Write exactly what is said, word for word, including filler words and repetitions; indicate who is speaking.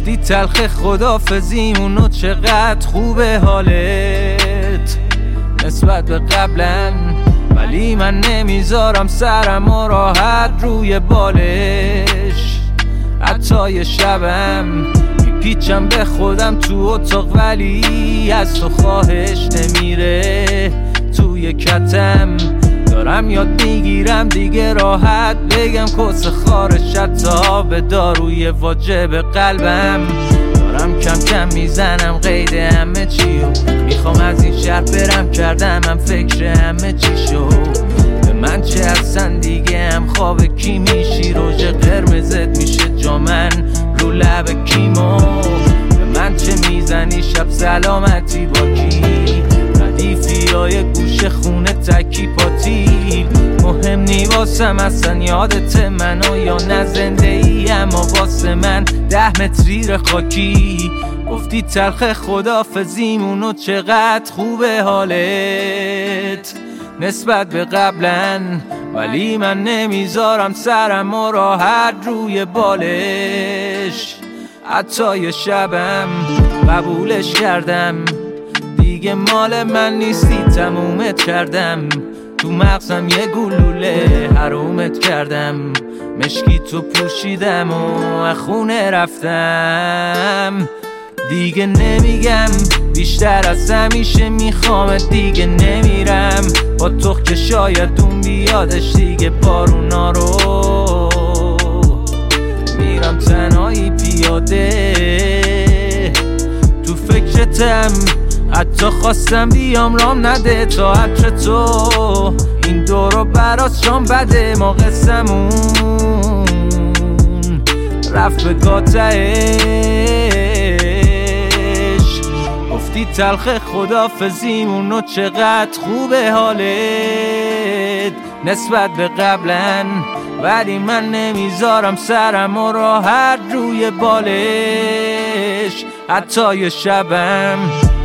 Speaker 1: گفتی تلخ خدافزیمونو چقدر خوبه حالت نسبت به قبلا، ولی من نمیذارم سرم و راحت روی بالش. حتی یه شبم میپیچم به خودم تو اتاق، ولی از تو خواهش نمیره توی کتم. دارم یاد میگیرم دیگه راحت بگم کس خارش، حتی به داروی واجب قلبم. دارم کم کم میزنم قید همه چیو، میخوام از این شهر برم، کردم من فکر همه چی شو. به من چه اصلا دیگه هم خواب کی میشی، روژ قرمزت میشه جامن رو لب کیمو. به من چه میزنی شب سلامتی با کی، ردیفی های گوش خونه تکی پاتی. مهم نی واسم اصلا یادت منو یا نه زنده ای، اما واسه من ده متریر خاکی. گفتی تلخ خدافزیمونو چقدر خوبه حالت نسبت به قبلا، ولی من نمیذارم سرم و راحت روی بالش. حتی یه شبم قبولش کردم، دیگه مال من نیستی تمومت کردم. تو مغزم یه گلوله حرومت کردم، مشکی تو پوشیدم و خونه رفتم. دیگه نمیگم بیشتر از همیشه میخوامت، دیگه نمیرم با تو که شاید اون بیادش دیگه بارونا رو. میرم تنهایی پیاده تو فکرتم، حتی خواستم بیام رام نده تا عطر تو. این دورو برات شام بده، ما قسمون رفت به گاتهش. گفتی تلخ خدافزیمونو چقدر خوبه حالت نسبت به قبلا، ولی من نمیذارم سرم و راحت روی بالش. حتی یه شبم